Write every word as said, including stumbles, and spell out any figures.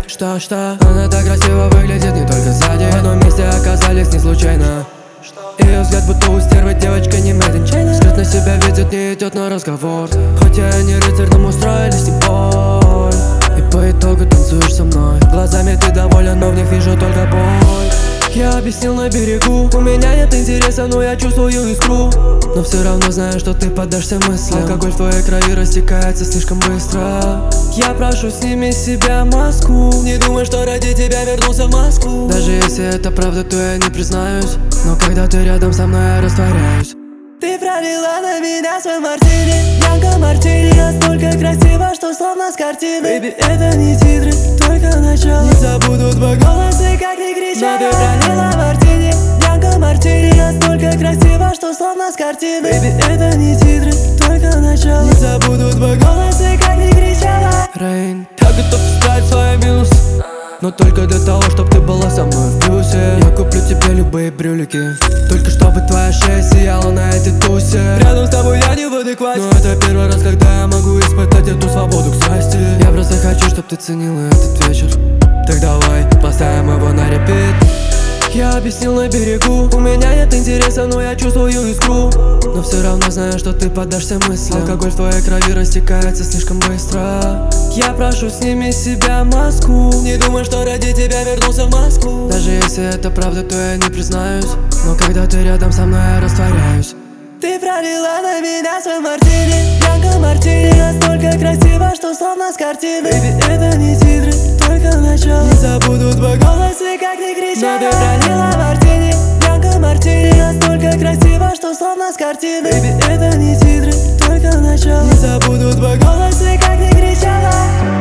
Что-что? Она так красиво выглядит не только сзади. В одном месте оказались не случайно. Ее взгляд будто у стервы, девочка не made in China. Скрытно себя видит, не идет на разговор. Хотя они рыцарь, нам устроили с ним бой. И по итогу танцуешь со мной. Глазами ты доволен, но в них вижу только боль. Я объяснил на берегу, у меня нет интереса, но я чувствую искру. Но все равно знаю, что ты поддашься мыслям. Алкоголь в твоей крови растекается слишком быстро. Я прошу, сними с себя маску. Не думай, что ради тебя вернулся в Москву. Даже если это правда, то я не признаюсь. Но когда ты рядом со мной, я растворяюсь. Ты пролила на меня свой мартини, Янка мартини. Настолько красиво, что словно с картины. Baby, это не титры, только начало. Не забуду твой голос и как ни кричала. Но ты пролила мартини, Янка мартини. Настолько красиво, что словно с картины. Baby, это не титры, только начало. Не забуду твой голос и как ни кричала. Рейн, я готов исправить свой минус, но только для того, чтобы ты была со мной в плюсе. Я куплю тебе любые брюлики, только чтобы твоя шея сияла на этой тусе. Рядом с тобой я не в адеквате, но это первый раз, когда я могу испытать эту свободу к страсти. Я просто хочу, чтобы ты ценила этот вечер. Так давай, поставим его на репит. Я объяснил на берегу, у меня нет интереса, но я чувствую искру. Но все равно знаю, что ты поддашься мыслям. Алкоголь в твоей крови растекается слишком быстро. Я прошу, сними с себя маску. Не думай, что ради тебя вернулся в Москву. Даже если это правда, то я не признаюсь. Но когда ты рядом со мной, я растворяюсь. Ты пролила на меня свой мартини, Янка мартини. Настолько красиво, что словно с картины. Baby, это не титры, только начало. Не забуду твой голос и как ни кричала. Но ты пролила мартини, Янка мартини. Настолько красиво, что словно с картины. Baby, это не титры, только начало. Не забуду твой голос и как ни кричала.